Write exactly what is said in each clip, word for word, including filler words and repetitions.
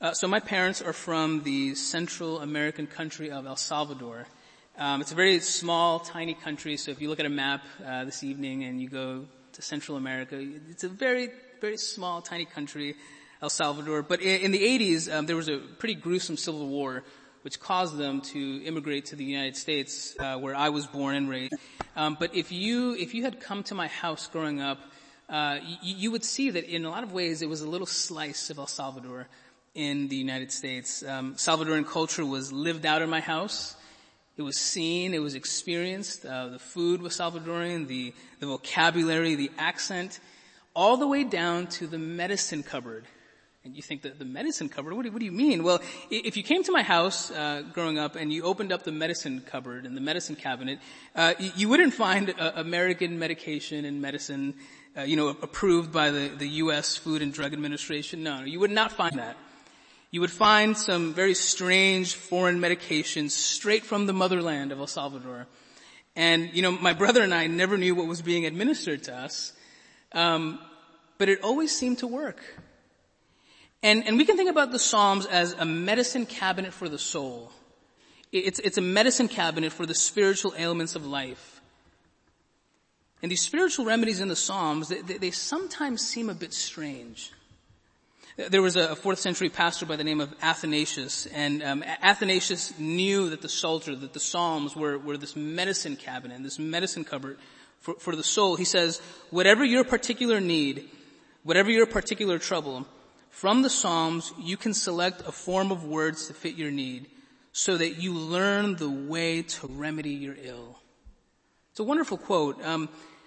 Uh, so my parents are from the Central American country of El Salvador. Um, it's a very small, tiny country. So if you look at a map uh, this evening and you go to Central America, it's a very, very small, tiny country, El Salvador. But in, in the eighties, um, there was a pretty gruesome civil war, which caused them to immigrate to the United States, uh, where I was born and raised. Um, but if you if you had come to my house growing up, uh, you, you would see that in a lot of ways it was a little slice of El Salvador in the United States. Um, Salvadoran culture was lived out in my house. It was seen, it was experienced. Uh, the food was Salvadorian, the, the vocabulary, the accent, all the way down to the medicine cupboard. And you think that the medicine cupboard, what do, what do you mean? Well, if you came to my house uh, growing up and you opened up the medicine cupboard and the medicine cabinet, uh, you, you wouldn't find uh, American medication and medicine, uh, you know, approved by the, the U S Food and Drug Administration. No, you would not find that. You would find some very strange foreign medications straight from the motherland of El Salvador. And, you know, my brother and I never knew what was being administered to us, um, but it always seemed to work. And, and we can think about the Psalms as a medicine cabinet for the soul. It's, it's a medicine cabinet for the spiritual ailments of life. And these spiritual remedies in the Psalms, they, they, they sometimes seem a bit strange. There was a fourth century pastor by the name of Athanasius, and um, Athanasius knew that the Psalter, that the Psalms were, were this medicine cabinet, this medicine cupboard for, for the soul. He says, whatever your particular need, whatever your particular trouble, from the Psalms you can select a form of words to fit your need so that you learn the way to remedy your ill. It's a wonderful quote. Um,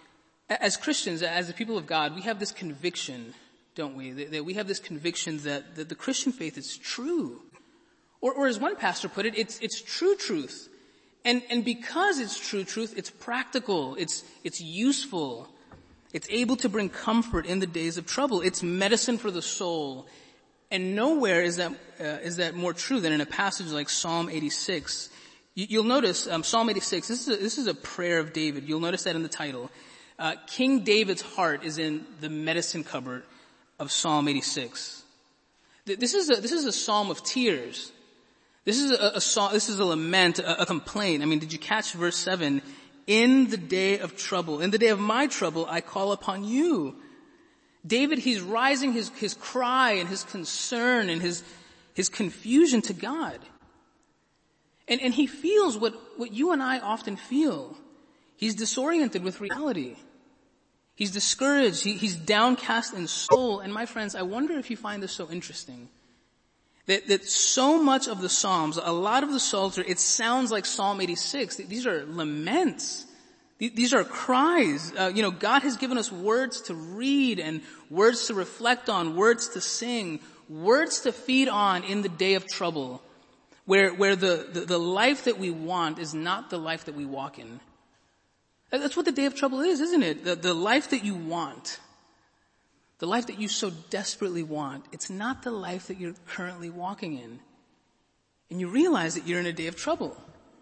as Christians, as the people of God, we have this conviction, don't we? That, that we have this conviction that, that the Christian faith is true. Or, or as one pastor put it, it's, it's true truth. And, and because it's true truth, it's practical, it's, it's useful, it's able to bring comfort in the days of trouble. It's medicine for the soul. And nowhere is that, uh, is that more true than in a passage like Psalm eighty-six. You, you'll notice, um, Psalm eighty-six, this is a, this is a prayer of David. You'll notice that in the title. Uh, King David's heart is in the medicine cupboard of Psalm eighty-six. This is a, this is a psalm of tears. This is a, a song, this is a lament, a, a complaint. I mean, did you catch verse seven? In the day of trouble, in the day of my trouble, I call upon you. David, he's rising his, his cry and his concern and his, his confusion to God. And, and he feels what, what you and I often feel. He's disoriented with reality. He's discouraged. He, he's downcast in soul. And my friends, I wonder if you find this so interesting. That, that so much of the Psalms, a lot of the Psalter, it sounds like Psalm eighty-six. These are laments. These are cries. Uh, you know, God has given us words to read and words to reflect on, words to sing, words to feed on in the day of trouble, where, where the, the, the life that we want is not the life that we walk in. That's what the day of trouble is, isn't it? The, the life that you want, the life that you so desperately want, it's not the life that you're currently walking in. And you realize that you're in a day of trouble.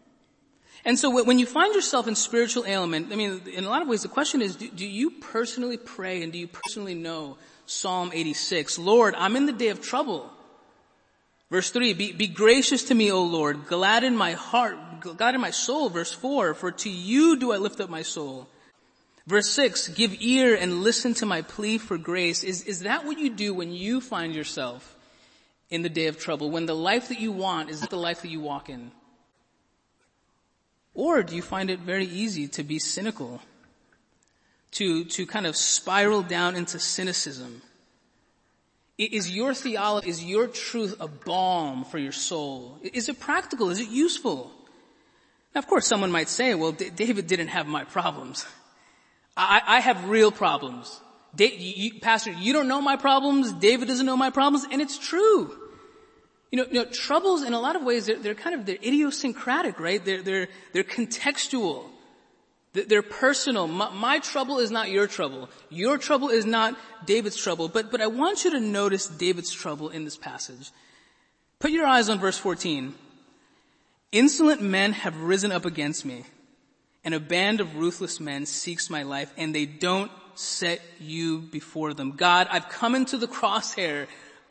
And so when you find yourself in spiritual ailment, I mean, in a lot of ways the question is, do, do you personally pray and do you personally know Psalm eighty-six? Lord, I'm in the day of trouble. Verse three, be, be gracious to me, O Lord, gladden my heart, gladden my soul. Verse four, for to you do I lift up my soul. Verse six, give ear and listen to my plea for grace. Is, is that what you do when you find yourself in the day of trouble, when the life that you want is not the life that you walk in? Or do you find it very easy to be cynical, to, to kind of spiral down into cynicism? Is your theology, is your truth a balm for your soul? Is it practical? Is it useful? Now, of course, someone might say, well, D- David didn't have my problems. I, I have real problems. Da- you, Pastor, you don't know my problems. David doesn't know my problems. And it's true. You know, you know, troubles in a lot of ways, they're, they're kind of, they're idiosyncratic, right? They're, they're, they're contextual. They're, they're personal. My, my trouble is not your trouble. Your trouble is not David's trouble. But, but I want you to notice David's trouble in this passage. Put your eyes on verse fourteen. Insolent men have risen up against me, and a band of ruthless men seeks my life, and they don't set you before them. God, I've come into the crosshair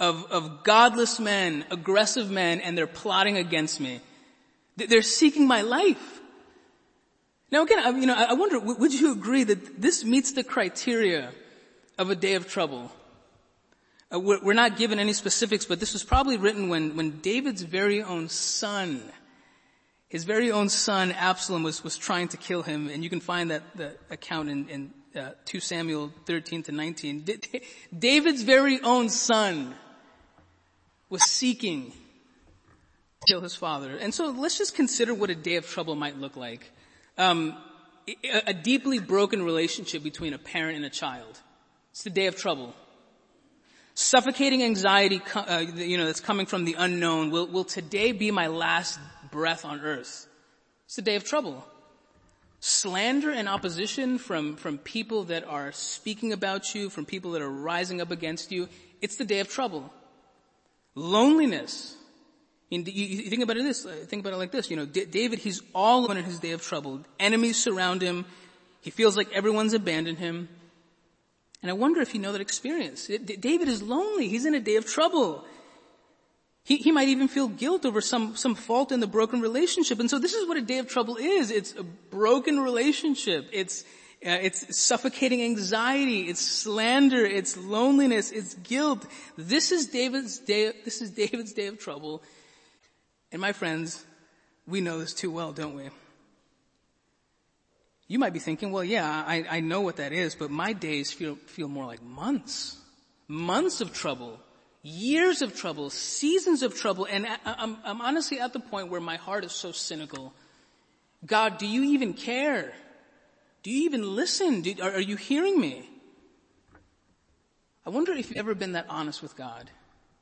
of, of godless men, aggressive men, and they're plotting against me. They're seeking my life. Now again, I, you know, I wonder, would you agree that this meets the criteria of a day of trouble? Uh, we're, we're not given any specifics, but this was probably written when, when David's very own son, his very own son Absalom was, was trying to kill him, and you can find that, the account in, in uh, Second Samuel thirteen to nineteen. D- David's very own son was seeking to kill his father. And so let's just consider what a day of trouble might look like. Um, a, a deeply broken relationship between a parent and a child. It's the day of trouble. Suffocating anxiety, uh, you know, that's coming from the unknown. Will, will today be my last breath on earth? It's the day of trouble. Slander and opposition from, from people that are speaking about you, from people that are rising up against you. It's the day of trouble. Loneliness. You, you think about it this, think about it like this, you know, D- David, he's all alone in his day of trouble. Enemies surround him. He feels like everyone's abandoned him. And I wonder if you know that experience. It, David is lonely. He's in a day of trouble. He, he might even feel guilt over some, some fault in the broken relationship. And so this is what a day of trouble is. It's a broken relationship. It's, uh, it's suffocating anxiety. It's slander. It's loneliness. It's guilt. This is David's day, this is David's day of trouble. And my friends, we know this too well, don't we? You might be thinking, well, yeah, I, I know what that is, but my days feel, feel more like months. Months of trouble. Years of trouble. Seasons of trouble. And I, I'm, I'm honestly at the point where my heart is so cynical. God, do you even care? Do you even listen? Do, are, are you hearing me? I wonder if you've ever been that honest with God.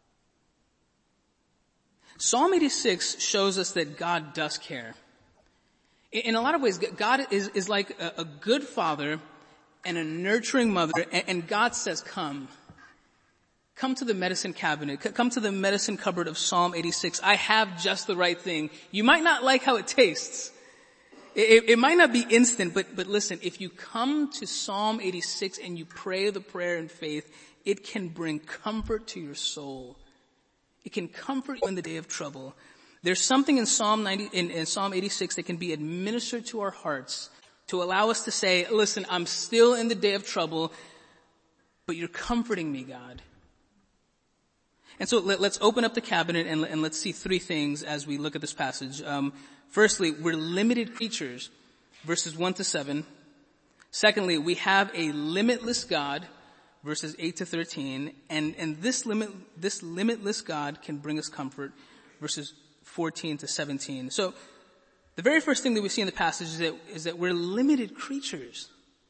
Psalm eighty-six shows us that God does care. In a lot of ways, God is, is like a, a good father and a nurturing mother, and, and God says, come. Come to the medicine cabinet. Come to the medicine cupboard of Psalm eighty-six. I have just the right thing. You might not like how it tastes. It, it, it might not be instant, but, but listen, if you come to Psalm eighty-six and you pray the prayer in faith, it can bring comfort to your soul. It can comfort you in the day of trouble. There's something in Psalm ninety, in, in Psalm eighty-six that can be administered to our hearts to allow us to say, listen, I'm still in the day of trouble, but you're comforting me, God. And so let, let's open up the cabinet and, and let's see three things as we look at this passage. Um, firstly, we're limited creatures, verses one to seven. Secondly, we have a limitless God, verses eight to thirteen, and, and this limit, this limitless God can bring us comfort, verses fourteen to seventeen. So, the very first thing that we see in the passage is that, is that we're limited creatures.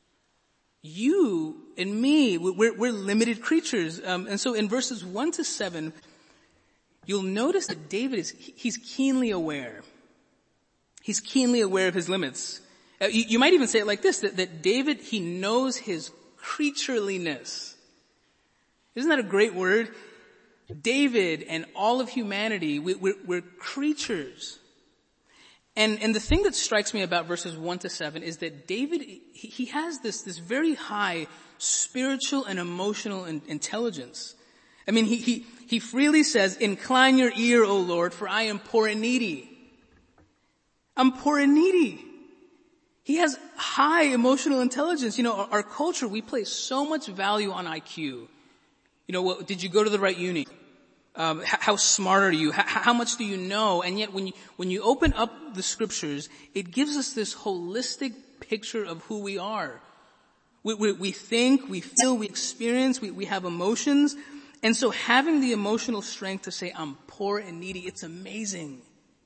You and me, we're, we're limited creatures. Um, and so in verses one to seven, you'll notice that David is, he's keenly aware. He's keenly aware of his limits. Uh, you, you might even say it like this, that, that David, he knows his creatureliness. Isn't that a great word? David and all of humanity, we, we're, we're creatures. And, and the thing that strikes me about verses one to seven is that David, he, he has this, this very high spiritual and emotional in, intelligence. I mean, he, he, he freely says, incline your ear, O Lord, for I am poor and needy. I'm poor and needy. He has high emotional intelligence. You know, our, our culture, we place so much value on I Q. You know, well, did you go to the right uni? Um, how, how smart are you? How, how much do you know? And yet when you, when you open up the scriptures, it gives us this holistic picture of who we are. We, we, we think, we feel, we experience, we, we have emotions. And so having the emotional strength to say, I'm poor and needy, it's amazing.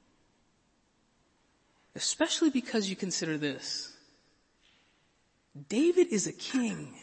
Especially because you consider this. David is a king.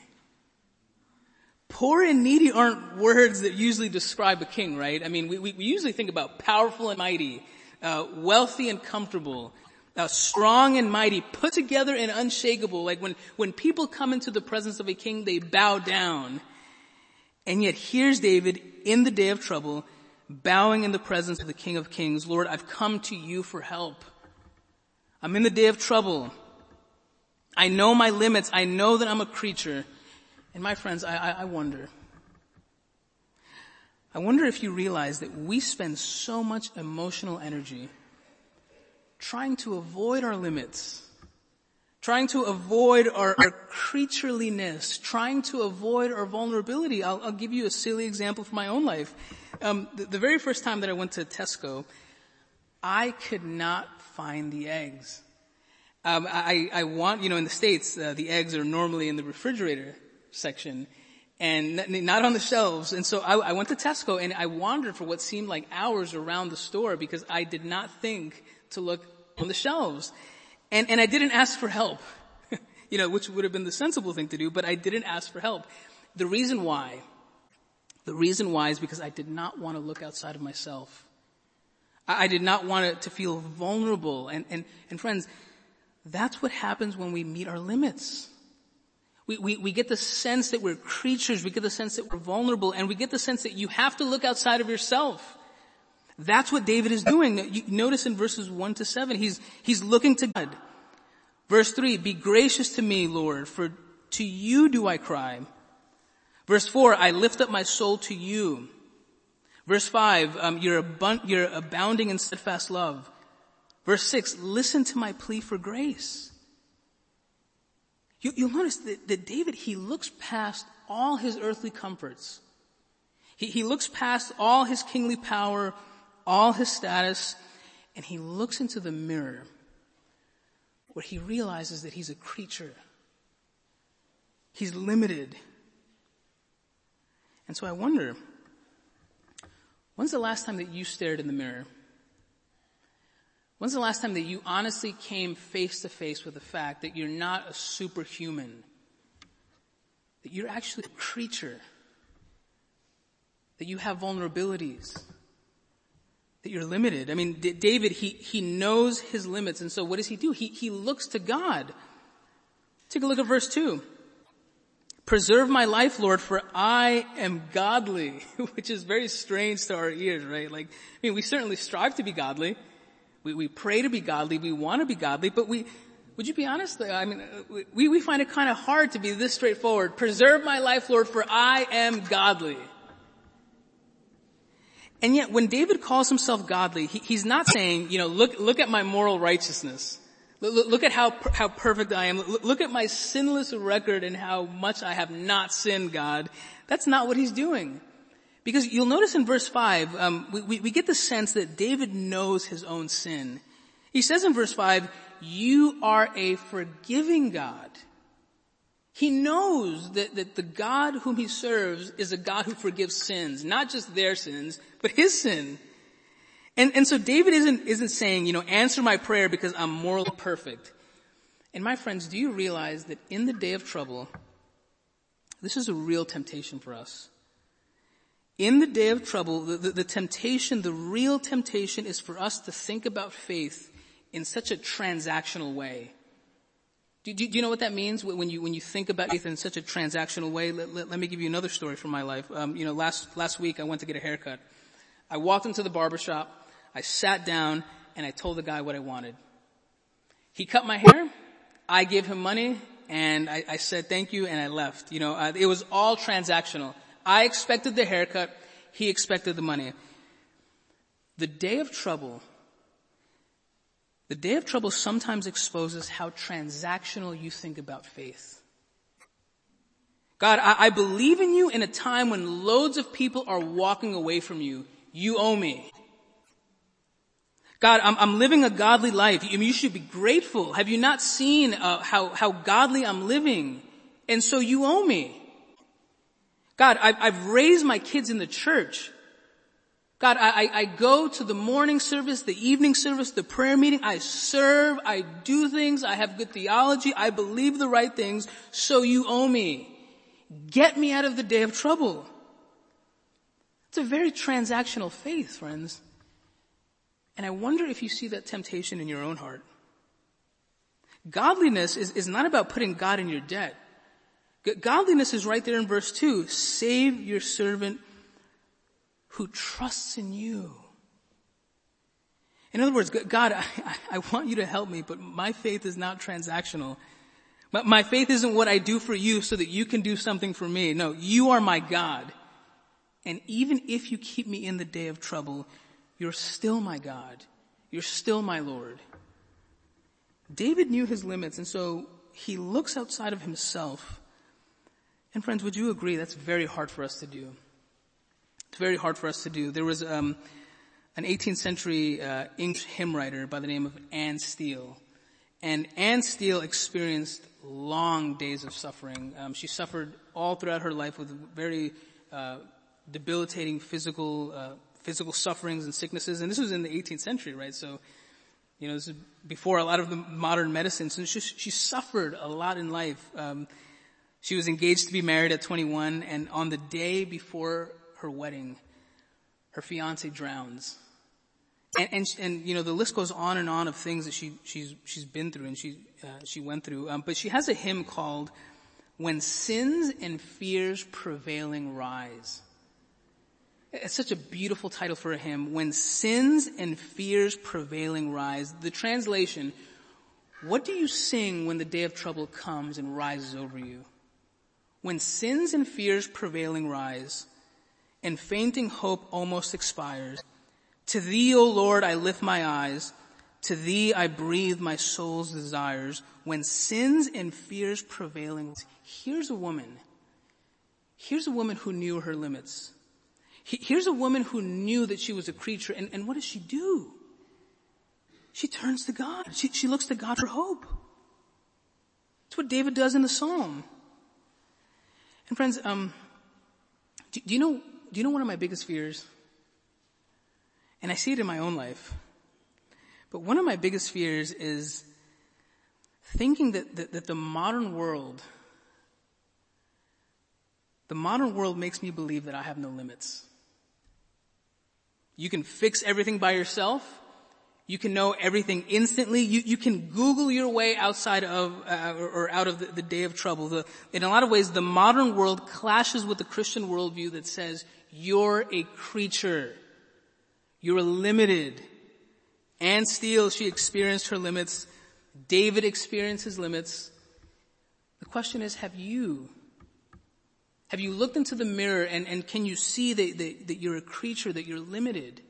Poor and needy aren't words that usually describe a king, right? I mean, we, we usually think about powerful and mighty, uh, wealthy and comfortable, uh, strong and mighty, put together and unshakable. Like when, when people come into the presence of a king, they bow down. And yet here's David in the day of trouble, bowing in the presence of the King of Kings. Lord, I've come to you for help. I'm in the day of trouble. I know my limits. I know that I'm a creature. And my friends, I, I, I wonder, I wonder if you realize that we spend so much emotional energy trying to avoid our limits, trying to avoid our, our creatureliness, trying to avoid our vulnerability. I'll, I'll give you a silly example from my own life. Um, the, the very first time that I went to Tesco, I could not find the eggs. Um, I, I want, you know, in the States, uh, the eggs are normally in the refrigerator section and not on the shelves. And so I, I went to Tesco and I wandered for what seemed like hours around the store because I did not think to look on the shelves. And, and I didn't ask for help, you know, which would have been the sensible thing to do, but I didn't ask for help. The reason why, the reason why is because I did not want to look outside of myself. I, I did not want it to feel vulnerable. And, and, and friends, that's what happens when we meet our limits. We, we, we get the sense that we're creatures, we get the sense that we're vulnerable, and we get the sense that you have to look outside of yourself. That's what David is doing. You notice in verses one to seven, he's, he's looking to God. Verse three, be gracious to me, Lord, for to you do I cry. Verse four, I lift up my soul to you. Verse five, um, you're, abund- you're abounding in steadfast love. Verse six, listen to my plea for grace. You, you'll notice that, that David, he looks past all his earthly comforts. He, he looks past all his kingly power, all his status, and he looks into the mirror where he realizes that he's a creature. He's limited. And so I wonder, when's the last time that you stared in the mirror? When's the last time that you honestly came face to face with the fact that you're not a superhuman, that you're actually a creature, that you have vulnerabilities, that you're limited? I mean, D- David, he, he knows his limits, and so what does he do? He, he looks to God. Take a look at verse two. Preserve my life, Lord, for I am godly, which is very strange to our ears, right? Like, I mean, we certainly strive to be godly. We, we pray to be godly. We want to be godly, but we, would you be honest? I mean, we, we find it kind of hard to be this straightforward. Preserve my life, Lord, for I am godly. And yet when David calls himself godly, he, he's not saying, you know, look, look at my moral righteousness. Look, look at how, how perfect I am. Look, look at my sinless record and how much I have not sinned, God. That's not what he's doing. Because you'll notice in verse five, um, we, we, we get the sense that David knows his own sin. He says in verse five, you are a forgiving God. He knows that, that the God whom he serves is a God who forgives sins, not just their sins, but his sin. And, and so David isn't, isn't saying, you know, answer my prayer because I'm morally perfect. And my friends, do you realize that in the day of trouble, this is a real temptation for us. In the day of trouble, the, the, the temptation, the real temptation is for us to think about faith in such a transactional way. Do, do, do you know what that means when you when you think about faith in such a transactional way? Let, let, let me give you another story from my life. Um, you know, last last week I went to get a haircut. I walked into the barber shop. I sat down and I told the guy what I wanted. He cut my hair. I gave him money and I, I said thank you and I left. You know, uh, it was all transactional. I expected the haircut. He expected the money. The day of trouble, the day of trouble sometimes exposes how transactional you think about faith. God, I, I believe in you in a time when loads of people are walking away from you. You owe me. God, I'm, I'm living a godly life. You, you should be grateful. Have you not seen uh, how, how godly I'm living? And so you owe me. God, I've, I've raised my kids in the church. God, I, I, I go to the morning service, the evening service, the prayer meeting. I serve. I do things. I have good theology. I believe the right things. So you owe me. Get me out of the day of trouble. It's a very transactional faith, friends. And I wonder if you see that temptation in your own heart. Godliness is, is not about putting God in your debt. Godliness is right there in verse two. Save your servant who trusts in you. In other words, God, I, I want you to help me, but my faith is not transactional. My, my faith isn't what I do for you so that you can do something for me. No, you are my God. And even if you keep me in the day of trouble, you're still my God. You're still my Lord. David knew his limits, and so he looks outside of himself. And friends, would you agree that's very hard for us to do? It's very hard for us to do. There was um, an eighteenth century uh, English hymn writer by the name of Anne Steele. And Anne Steele experienced long days of suffering. Um, she suffered all throughout her life with very uh, debilitating physical uh, physical sufferings and sicknesses. And this was in the eighteenth century, right? So, you know, this is before a lot of the modern medicine. So she, she suffered a lot in life. Um, she was engaged to be married at twenty-one, and on the day before her wedding, her fiance drowns. And, and, and, you know, the list goes on and on of things that she, she's, she's been through and she, uh, she went through. Um, but she has a hymn called When Sins and Fears Prevailing Rise. It's such a beautiful title for a hymn. When Sins and Fears Prevailing Rise. The translation, what do you sing when the day of trouble comes and rises over you? When sins and fears prevailing rise, and fainting hope almost expires, to thee, O Lord, I lift my eyes. To thee I breathe my soul's desires. When sins and fears prevailing. Here's a woman. Here's a woman who knew her limits. Here's a woman who knew that she was a creature. And, and what does she do? She turns to God. She, she looks to God for hope. That's what David does in the Psalm. And friends, um, do, do you know, do you know one of my biggest fears? And I see it in my own life. But one of my biggest fears is thinking that, that, that the modern world, the modern world makes me believe that I have no limits. You can fix everything by yourself. You can know everything instantly. You, you can Google your way outside of, uh, or, or out of the, the day of trouble. The, in a lot of ways, the modern world clashes with the Christian worldview that says you're a creature. You're limited. Anne Steele, she experienced her limits. David experienced his limits. The question is, have you? Have you looked into the mirror and, and can you see that, that, that you're a creature, that you're limited?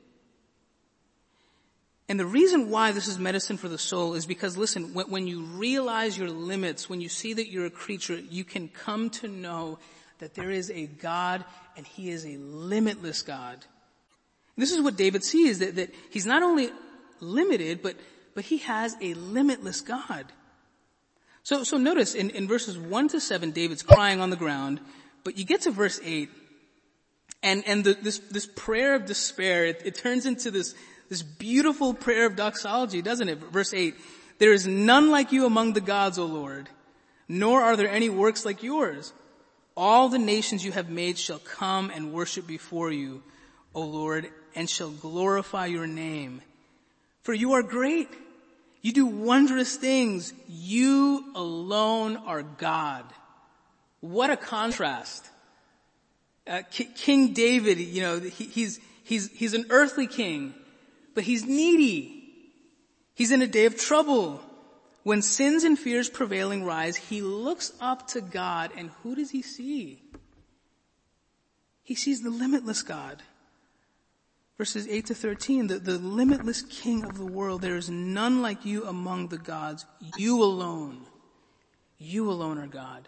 And the reason why this is medicine for the soul is because, listen, when, when you realize your limits, when you see that you're a creature, you can come to know that there is a God and He is a limitless God. And this is what David sees, that, that he's not only limited, but, but he has a limitless God. So, so notice in, in verses one to seven, David's crying on the ground, but you get to verse eight, and, and the, this, this prayer of despair, it, it turns into this, this beautiful prayer of doxology, doesn't it? Verse eight, there is none like you among the gods, O Lord, nor are there any works like yours. All the nations you have made shall come and worship before you, O Lord, and shall glorify your name. For you are great. You do wondrous things. You alone are God. What a contrast. Uh, K- King David, you know, he, he's, he's, he's an earthly king, but he's needy. He's in a day of trouble. When sins and fears prevailing rise, he looks up to God, and who does he see? He sees the limitless God. Verses eight to thirteen, the, the limitless King of the world, there is none like you among the gods. You alone, you alone are God.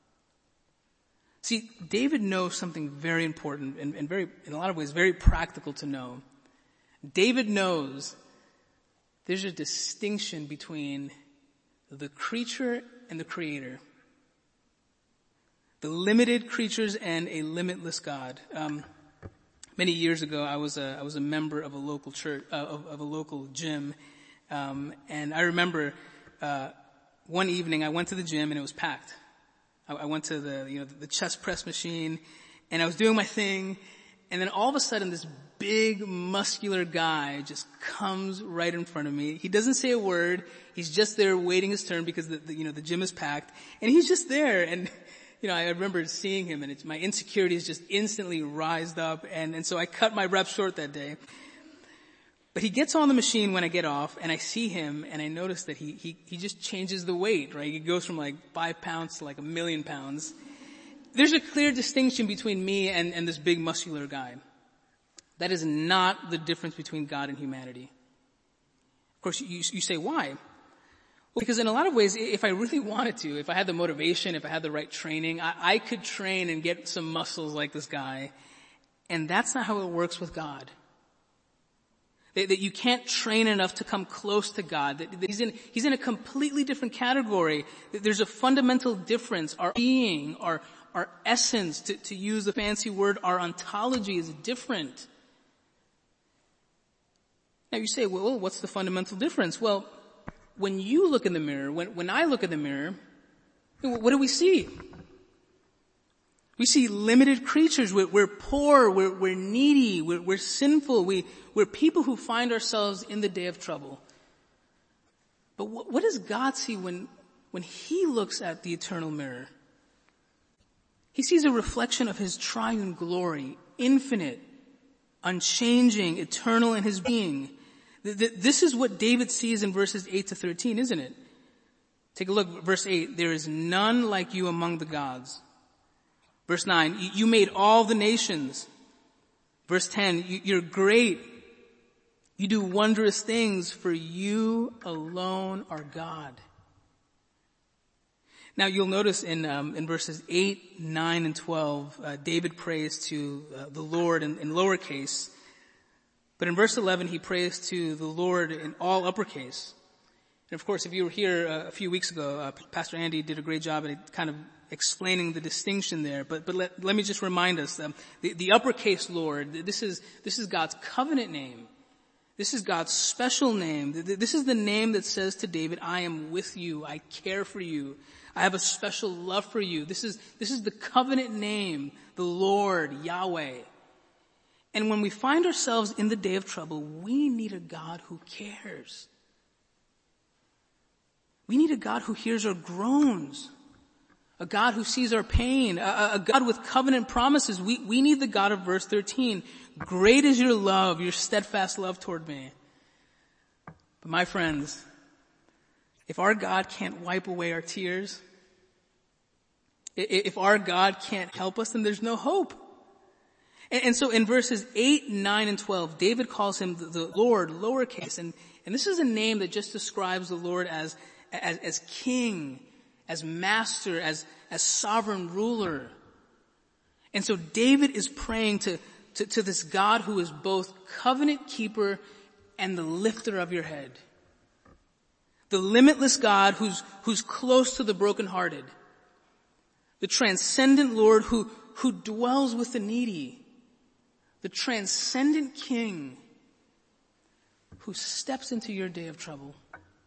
See, David knows something very important and, and very, in a lot of ways, very practical to know. David knows there's a distinction between the creature and the creator. The limited creatures and a limitless God. Um, Many years ago, I was a I was a member of a local church uh, of, of a local gym, um, and I remember uh, one evening I went to the gym and it was packed. I, I went to the you know the chest press machine, and I was doing my thing, and then all of a sudden this big muscular guy just comes right in front of me. He doesn't say a word. He's just there waiting his turn because the, the you know the gym is packed, and he's just there and. You know, I remember seeing him and it's, my insecurities just instantly rised up, and, and so I cut my reps short that day. But he gets on the machine when I get off, and I see him and I notice that he, he, he just changes the weight, right? He goes from like five pounds to like a million pounds. There's a clear distinction between me and, and this big muscular guy. That is not the difference between God and humanity. Of course, you, you say, why? Well, because in a lot of ways, if I really wanted to, if I had the motivation, if I had the right training, I, I could train and get some muscles like this guy. And that's not how it works with God. That, that you can't train enough to come close to God. That, that he's in, he's in a completely different category. That there's a fundamental difference. Our being, our, our essence, to, to use the fancy word, our ontology is different. Now you say, well, what's the fundamental difference? Well, when you look in the mirror, when, when I look in the mirror, what do we see? We see limited creatures. We're, we're poor. We're, we're needy. We're, we're sinful. We, we're people who find ourselves in the day of trouble. But what, what does God see when, when He looks at the eternal mirror? He sees a reflection of His triune glory, infinite, unchanging, eternal in His being. This is what David sees in verses eight to thirteen, isn't it? Take a look, verse eight. There is none like you among the gods. Verse nine, you made all the nations. Verse ten, you're great. You do wondrous things, for you alone are God. Now you'll notice in um, in verses eight, nine, and twelve, uh, David prays to uh, the Lord in, in lowercase. But in verse eleven, he prays to the Lord in all uppercase. And of course, if you were here uh, a few weeks ago, uh, Pastor Andy did a great job at kind of explaining the distinction there. But, but let, let me just remind us, um, the, the uppercase Lord, this is, this is God's covenant name. This is God's special name. This is the name that says to David, I am with you. I care for you. I have a special love for you. This is, this is the covenant name, the Lord, Yahweh. And when we find ourselves in the day of trouble, we need a God who cares. We need a God who hears our groans. A God who sees our pain. A, a God with covenant promises. We, we need the God of verse thirteen. Great is your love, your steadfast love toward me. But my friends, if our God can't wipe away our tears, if our God can't help us, then there's no hope. And so in verses eight, nine, and twelve, David calls him the, the Lord, lowercase. And, and this is a name that just describes the Lord as, as, as king, as master, as, as sovereign ruler. And so David is praying to, to, to this God who is both covenant keeper and the lifter of your head. The limitless God who's, who's close to the brokenhearted. The transcendent Lord who, who dwells with the needy. The transcendent King who steps into your day of trouble.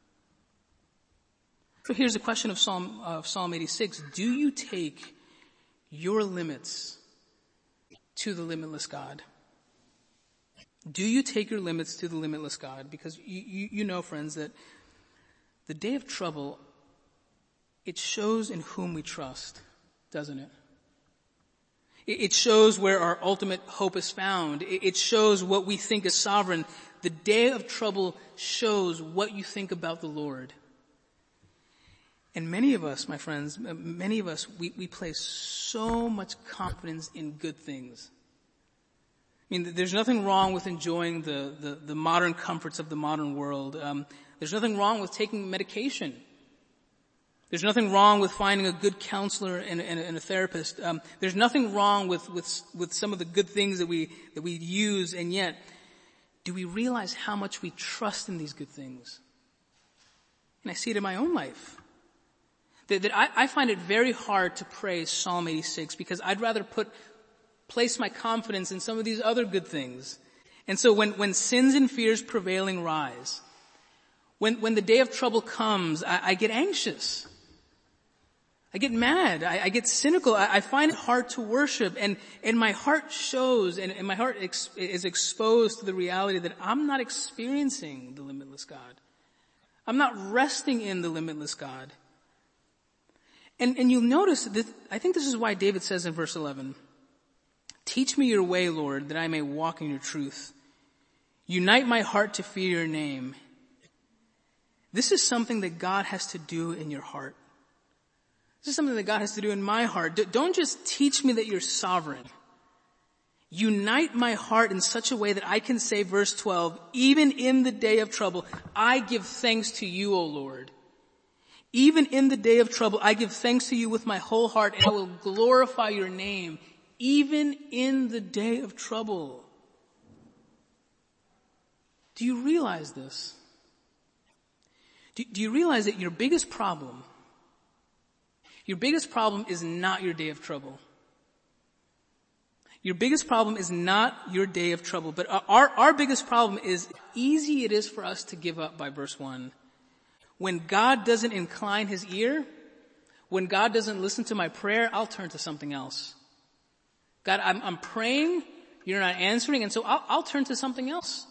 So here's the question of Psalm, of Psalm eighty-six. Do you take your limits to the limitless God? Do you take your limits to the limitless God? Because you, you, you know, friends, that the day of trouble, it shows in whom we trust, doesn't it? It shows where our ultimate hope is found. It shows what we think is sovereign. The day of trouble shows what you think about the Lord. And many of us, my friends, many of us, we, we place so much confidence in good things. I mean, there's nothing wrong with enjoying the, the, the modern comforts of the modern world. Um, there's nothing wrong with taking medication. There's nothing wrong with finding a good counselor and, and, and a therapist. Um, there's nothing wrong with, with, with some of the good things that we, that we use, and yet, do we realize how much we trust in these good things? And I see it in my own life. That, that I, I find it very hard to pray Psalm eighty-six because I'd rather put, place my confidence in some of these other good things. And so when, when sins and fears prevailing rise, when, when the day of trouble comes, I, I get anxious. I get mad. I, I get cynical. I, I find it hard to worship, and, and my heart shows, and, and my heart ex, is exposed to the reality that I'm not experiencing the limitless God. I'm not resting in the limitless God. And, and you'll notice that I think this is why David says in verse eleven, teach me your way, Lord, that I may walk in your truth. Unite my heart to fear your name. This is something that God has to do in your heart. This is something that God has to do in my heart. D- don't just teach me that you're sovereign. Unite my heart in such a way that I can say, verse twelve, even in the day of trouble, I give thanks to you, O Lord. Even in the day of trouble, I give thanks to you with my whole heart, and I will glorify your name, even in the day of trouble. Do you realize this? Do, do you realize that your biggest problem, your biggest problem is not your day of trouble? Your biggest problem is not your day of trouble, but our, our biggest problem is how easy it is for us to give up by verse one. When God doesn't incline his ear, when God doesn't listen to my prayer, I'll turn to something else. God, I'm, I'm praying, you're not answering, and so I'll, I'll turn to something else.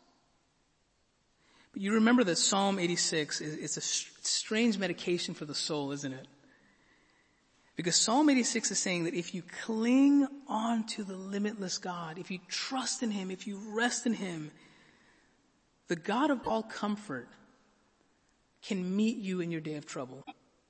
But you remember that Psalm eighty-six is it's a strange medication for the soul, isn't it? Because Psalm eighty-six is saying that if you cling on to the limitless God, if you trust in him, if you rest in him, the God of all comfort can meet you in your day of trouble.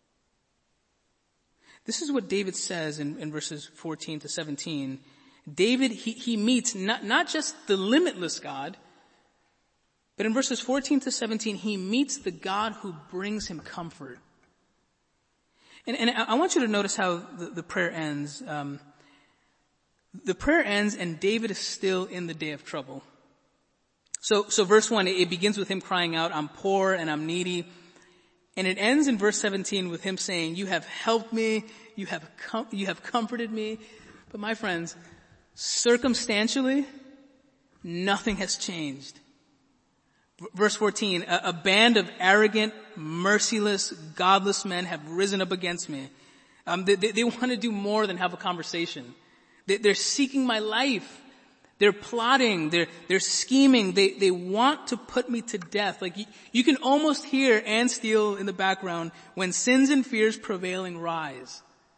This is what David says in, in verses fourteen to seventeen. David, he, he meets not, not just the limitless God, but in verses fourteen to seventeen, he meets the God who brings him comfort. And, and I want you to notice how the, the prayer ends. Um, the prayer ends and David is still in the day of trouble. So, so verse one, it begins with him crying out, I'm poor and I'm needy. And it ends in verse seventeen with him saying, you have helped me, you have, com- you have comforted me. But my friends, circumstantially, nothing has changed. Verse fourteen, a, a band of arrogant, merciless, godless men have risen up against me. Um, they, they, they want to do more than have a conversation. They, they're seeking my life. They're plotting. They're, they're scheming. They, they want to put me to death. Like you, you can almost hear Anne Steele in the background when sins and fears prevailing rise.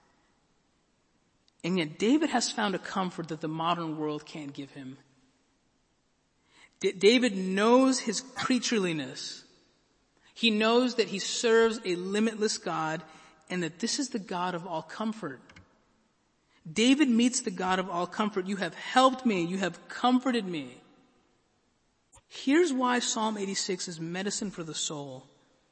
And yet David has found a comfort that the modern world can't give him. D- David knows his creatureliness. He knows that he serves a limitless God and that this is the God of all comfort. David meets the God of all comfort. You have helped me. You have comforted me. Here's why Psalm eighty-six is medicine for the soul.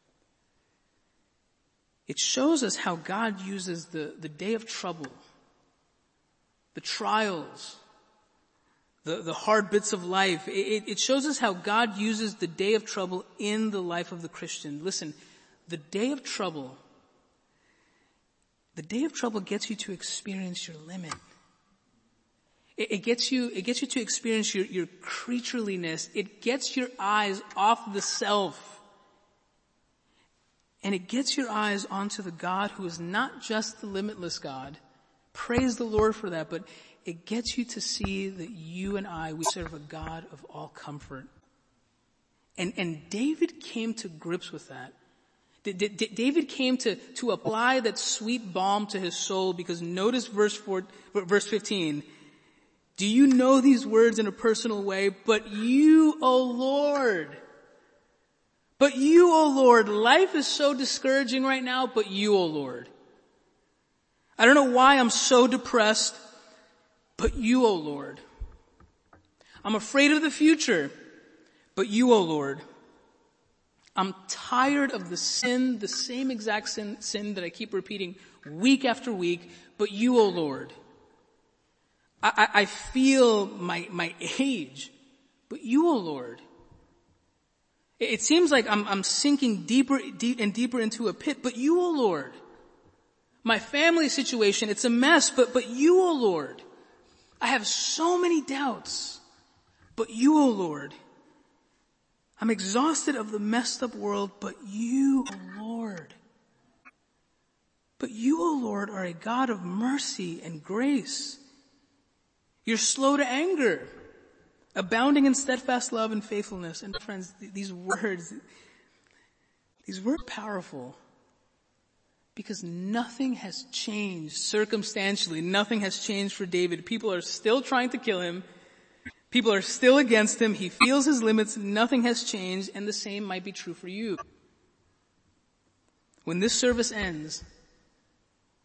It shows us how God uses the, the day of trouble, the trials, the, the hard bits of life. It, it shows us how God uses the day of trouble in the life of the Christian. Listen, the day of trouble The day of trouble gets you to experience your limit. It, it gets you, it gets you to experience your, your creatureliness. It gets your eyes off the self. And it gets your eyes onto the God who is not just the limitless God. Praise the Lord for that. But it gets you to see that you and I, we serve a God of all comfort. And, and David came to grips with that. David came to, to apply that sweet balm to his soul because notice verse four, verse fifteen. Do you know these words in a personal way? But you, O Lord. But you, O Lord. Life is so discouraging right now, but you, O Lord. I don't know why I'm so depressed, but you, O Lord. I'm afraid of the future, but you, O Lord. I'm tired of the sin, the same exact sin, sin that I keep repeating week after week, but you, O Lord. I, I, I feel my, my age, but you, O Lord. It, it seems like I'm, I'm sinking deeper, deep and deeper into a pit, but you, O Lord. My family situation, it's a mess, but, but you, O Lord. I have so many doubts, but you, O Lord. I'm exhausted of the messed up world, but you, O Lord. But you, O Lord, are a God of mercy and grace. You're slow to anger, abounding in steadfast love and faithfulness. And friends, these words, these words are powerful because nothing has changed circumstantially. Nothing has changed for David. People are still trying to kill him. People are still against him. He feels his limits. Nothing has changed. And the same might be true for you. When this service ends,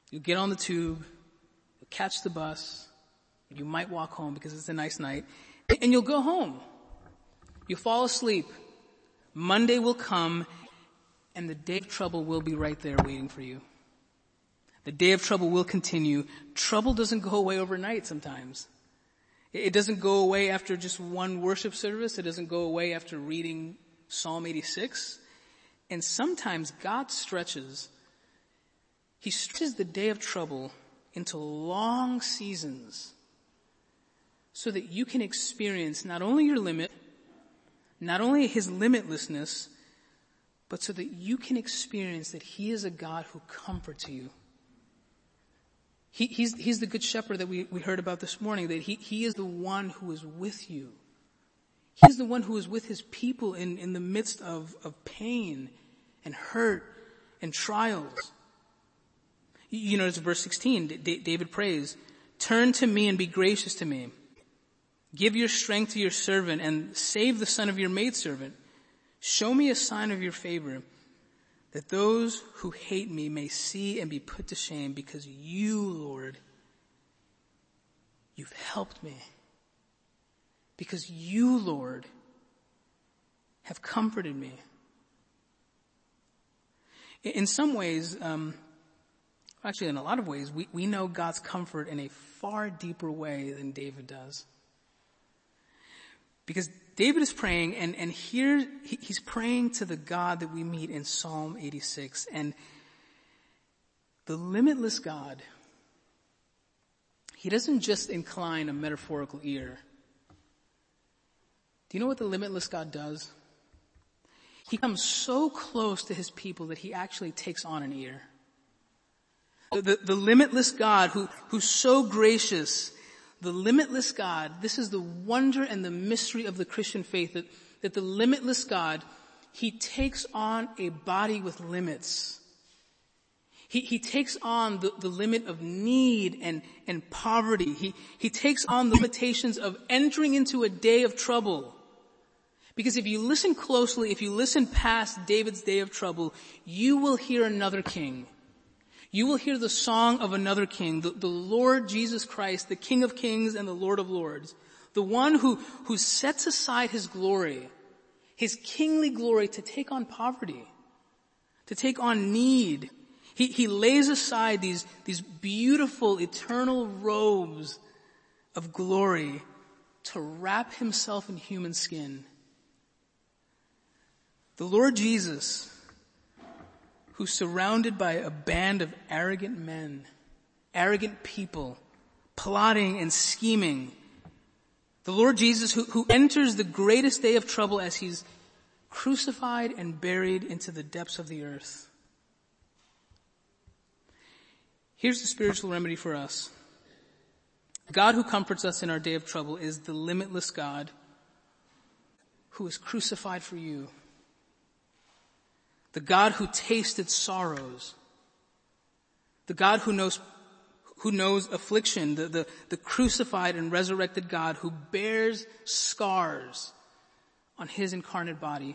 You'll get on the tube, you'll catch the bus, you might walk home because it's a nice night, and you'll go home. You'll fall asleep. Monday will come, and the day of trouble will be right there waiting for you. The day of trouble will continue. Trouble doesn't go away overnight sometimes. It doesn't go away after just one worship service. It doesn't go away after reading Psalm eighty-six. And sometimes God stretches, He stretches the day of trouble into long seasons so that you can experience not only your limit, not only His limitlessness, but so that you can experience that He is a God who comforts you. He, he's, he's the good shepherd that we, we heard about this morning, that he, he is the one who is with you. He's the one who is with His people in, in the midst of, of pain and hurt and trials. You notice verse sixteen, D- David prays, "Turn to me and be gracious to me. Give your strength to your servant and save the son of your maidservant. Show me a sign of your favor, that those who hate me may see and be put to shame, because you, Lord, you've helped me. Because you, Lord, have comforted me." In some ways, um, actually in a lot of ways, we, we know God's comfort in a far deeper way than David does. Because David is praying, and, and here he, he's praying to the God that we meet in Psalm eighty-six. And the limitless God, He doesn't just incline a metaphorical ear. Do you know what the limitless God does? He comes so close to His people that He actually takes on an ear. The, the, the limitless God who, who's so gracious, the limitless God, this is the wonder and the mystery of the Christian faith, that, that the limitless God, He takes on a body with limits. He, he takes on the, the limit of need and, and poverty. He, he takes on the limitations of entering into a day of trouble. Because if you listen closely, if you listen past David's day of trouble, you will hear another king. You will hear the song of another king, the, the Lord Jesus Christ, the King of Kings and the Lord of Lords, the one who, who sets aside His glory, His kingly glory, to take on poverty, to take on need. He, he lays aside these, these beautiful eternal robes of glory to wrap Himself in human skin. The Lord Jesus, who's surrounded by a band of arrogant men, arrogant people, plotting and scheming. The Lord Jesus who, who enters the greatest day of trouble as He's crucified and buried into the depths of the earth. Here's the spiritual remedy for us. The God who comforts us in our day of trouble is the limitless God who is crucified for you. The God who tasted sorrows. The God who knows, who knows affliction. The, the, the crucified and resurrected God who bears scars on His incarnate body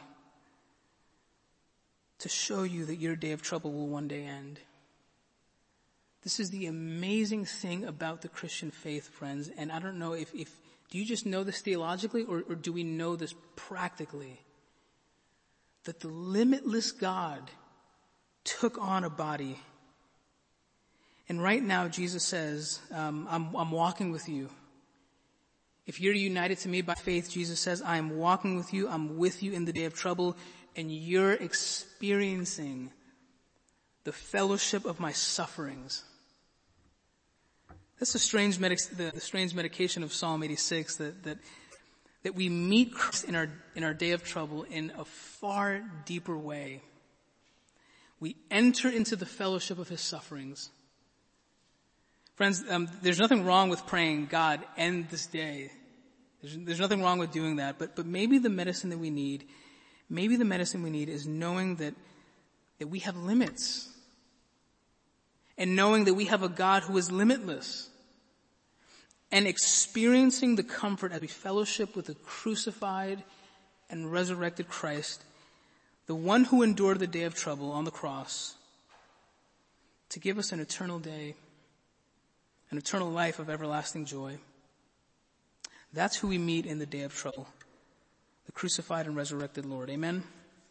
to show you that your day of trouble will one day end. This is the amazing thing about the Christian faith, friends. And I don't know if, if do you just know this theologically, or, or do we know this practically? That the limitless God took on a body. And right now Jesus says, um, I'm, I'm walking with you. If you're united to me by faith, Jesus says, I am walking with you. I'm with you in the day of trouble. And you're experiencing the fellowship of my sufferings. That's the strange, medic- the, the strange medication of Psalm eighty-six, that, that that we meet Christ in our, in our day of trouble in a far deeper way. We enter into the fellowship of His sufferings. Friends, um, there's nothing wrong with praying, God, end this day. There's, there's nothing wrong with doing that, but, but maybe the medicine that we need, maybe the medicine we need is knowing that, that we have limits. And knowing that we have a God who is limitless. And experiencing the comfort as we fellowship with the crucified and resurrected Christ, the one who endured the day of trouble on the cross, to give us an eternal day, an eternal life of everlasting joy. That's who we meet in the day of trouble, the crucified and resurrected Lord. Amen.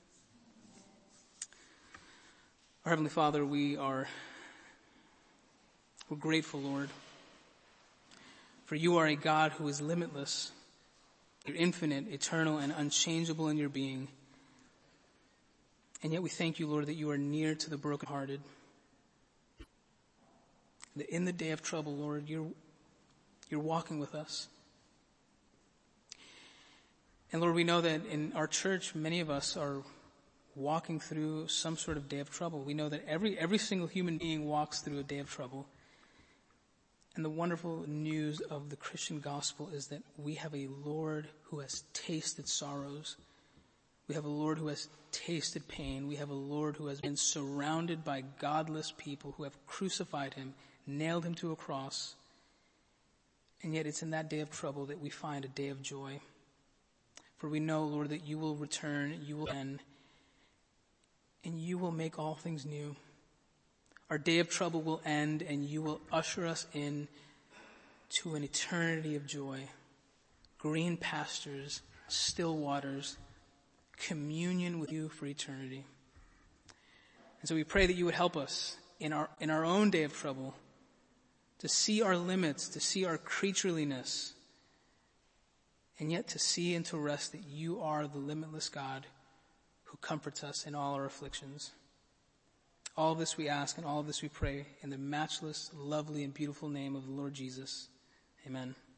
Our Heavenly Father, we are we're grateful, Lord, for you are a God who is limitless. You're infinite, eternal, and unchangeable in your being. And yet we thank you, Lord, that you are near to the brokenhearted. That in the day of trouble, Lord, you're, you're walking with us. And Lord, we know that in our church, many of us are walking through some sort of day of trouble. We know that every, every single human being walks through a day of trouble. And the wonderful news of the Christian gospel is that we have a Lord who has tasted sorrows. We have a Lord who has tasted pain. We have a Lord who has been surrounded by godless people who have crucified him, nailed him to a cross. And yet it's in that day of trouble that we find a day of joy. For we know, Lord, that you will return, you will end, and you will make all things new. Our day of trouble will end, and you will usher us in to an eternity of joy. Green pastures, still waters, communion with you for eternity. And so we pray that you would help us in our, in our own day of trouble to see our limits, to see our creatureliness, and yet to see and to rest that you are the limitless God who comforts us in all our afflictions. All of this we ask and all of this we pray in the matchless, lovely, and beautiful name of the Lord Jesus. Amen.